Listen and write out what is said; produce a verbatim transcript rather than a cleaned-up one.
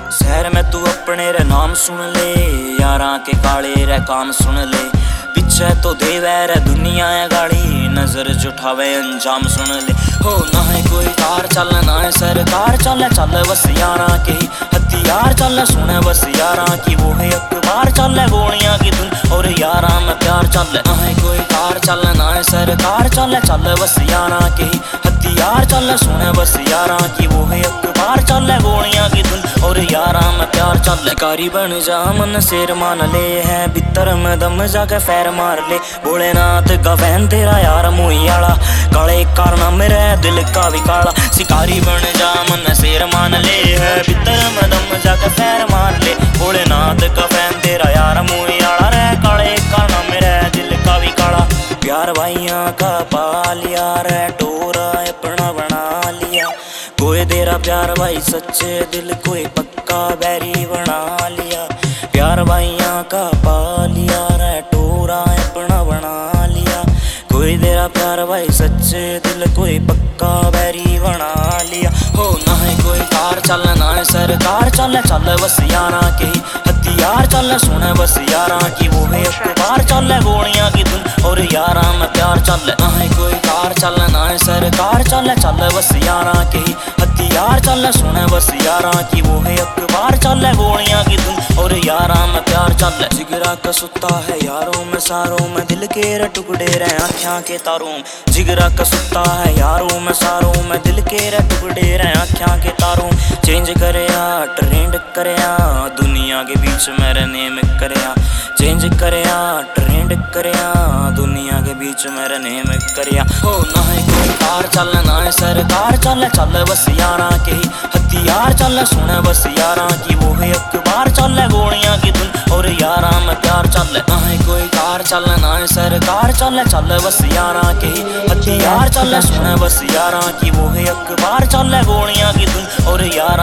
शहर में तू अपने रे नाम सुन ले, यारा के काले रे काम सुन ले। पीछे तो देवे रे दुनिया है गाड़ी, नजर जुठावे अंजाम सुन ले। हो ना है कोई कार चल ना है सरकार चल, चल बस यारा के ही हथियार चल, सुने बस यारा की वो है अखबार चल, गोलियां की धुन और यारा में प्यार चल। ना है कोई कार चल ना है सरकार चल, चल बस यारा के ही हथियार चल, सुने बस यारा की वो है अखबार चल, गोलियां की धुन और यारा में प्यार चल। कारी बन जा मन शेर मान ले, है भीतर में दम जाके फैर मार ले। भोलेनाथ का फैन तेरा यार मुही आला, काले कारना मेरे दिल का भी काला। शिकारी बन जा मन शेर मान ले, है भीतर में दम जाके फैर मार ले। भोलेनाथ का फैन तेरा यार मुही आला रे, काले कारना मेरे दिल का भी काला। प्यार भाइयों का पालिया रे, टोरा अपना बना लिया। कोई तेरा प्यार भाई सच्चे दिल, कोई पक्का बैरी बना लिया। प्यार भाइयों का पालिया रे, टोरा अपना बना लिया। कोई तेरा प्यार भाई सच्चे दिल, कोई पक्का बैरी बना लिया। हो ना है कोई कार चल ना है सरकार चल, चल बस यारा के ही हथियार चल, सुने बस यारा की वो है अखबार चल, गोलियां की धुन और यारा में प्यार चल। ना है कोई कार चल ना है सरकार चल, चल बस यारा के ही हथियार चल, सुने बस यारा की वो है अखबार चल, गोलियां की धुन और यारा में प्यार चल। जिगरा का सुत्ता है यारों में सारों में, दिल के रे टुकड़े रे आँखियाँ के तारों। जिगरा का सुत्ता है यारों में सारों में, दिल के रे टुकड़े रे आँखियाँ के तारों। चेंज करे ट्रेंड करे दुनिया के बीच में रहने में करे, चेंज करे ट्रेंड करे दुनिया के बीच में रहने में करे। हो ना है कोई कार चल ना है सरकार चल, चल बस यारा के ही हथियार चल, सुने बस यारा की वो है अखबार चल, गोलियां की धुन और यारा में प्यार चल। ना है कोई कार चल ना है सरकार चल, चल बस यारा के ही हथियार चल, सुने बस यारा की वो है अखबार चल, गोलियां की धुन और यारा